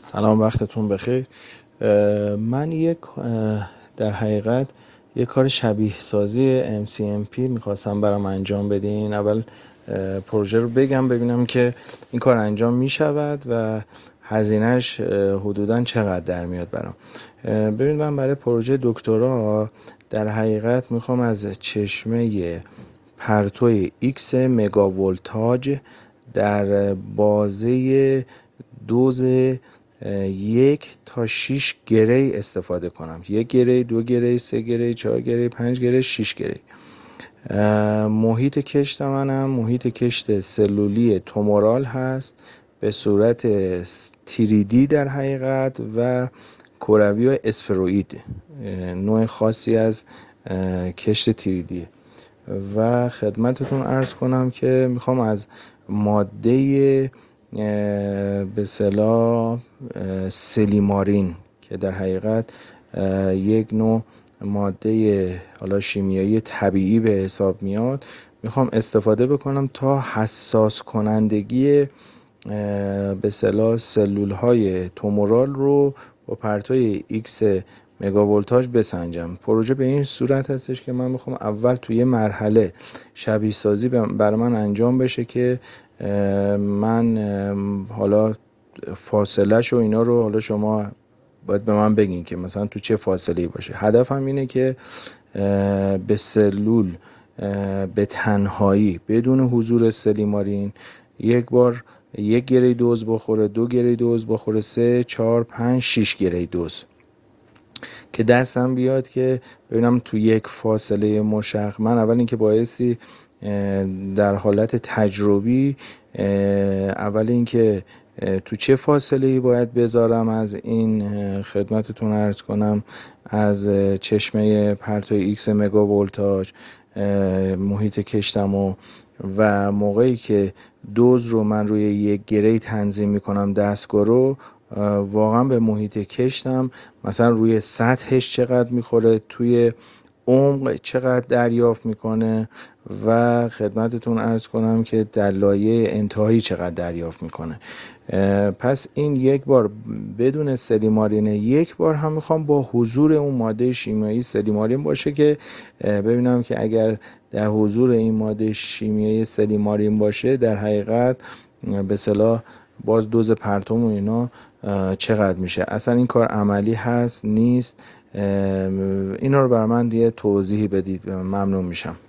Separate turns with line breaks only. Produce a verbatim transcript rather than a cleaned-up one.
سلام، وقتتون بخیر. من یک در حقیقت یک کار شبیه سازی ام سی ام پی میخواستم برام انجام بدین. اول پروژه رو بگم ببینم که این کار انجام میشود و هزینهش حدوداً چقدر در میاد برام. ببین، من برای پروژه دکترا در حقیقت میخوام از چشمه پرتوی ایکس مگاولتاژ در بازه دوز یک تا شش گری استفاده کنم. یک گری، دو گری، سه گری، چهار گری، پنج گری، شش گری. محیط کشت منم محیط کشت سلولی تومورال هست به صورت تری دی در حقیقت و کروی و اسفروید، نوع خاصی از کشت تری دی. و خدمتتون عرض کنم که میخوام از ماده به اصطلاح سلیمارین که در حقیقت یک نوع ماده حالا شیمیایی طبیعی به حساب میاد، میخوام استفاده بکنم تا حساس کنندگی به اصطلاح سلول های تومورال رو با پرتوی ایکس مگاولتاژ بسنجم. پروژه به این صورت هستش که من میخوام اول توی مرحله شبیه سازی برای من انجام بشه که من حالا فاصلهش و اینا رو حالا شما باید به من بگین که مثلا تو چه فاصله‌ای باشه. هدفم اینه که به سلول به تنهایی بدون حضور سلیمارین یک بار یک گری دوز بخوره، دو گری دوز بخوره، سه، چهار، پنج، شش گری دوز که دستم بیاد که ببینم تو یک فاصله مشخص. من اول اینکه بایستی در حالت تجربی اول اینکه تو چه فاصله‌ای باید بذارم از این خدمتتون عرض کنم از چشمه پرتوی ایکس مگاولتاژ محیط کشتمو و موقعی که دوز رو من روی یک گری تنظیم میکنم دستگاه رو واقعا به محیط کشتم مثلا روی سطحش چقدر میخوره، توی عمق چقدر دریافت میکنه و خدمتتون عرض کنم که در لایه انتهایی چقدر دریافت میکنه. پس این یک بار بدون سلیمارینه، یک بار هم میخوام با حضور اون ماده شیمیایی سلیمارین باشه که ببینم که اگر در حضور این ماده شیمیایی سلیمارین باشه در حقیقت به اصطلاح باز دوز پرتوم و اینا چقدر میشه. اصلا این کار عملی هست نیست؟ اینا رو برای من دیگه توضیحی بدید، ممنون میشم.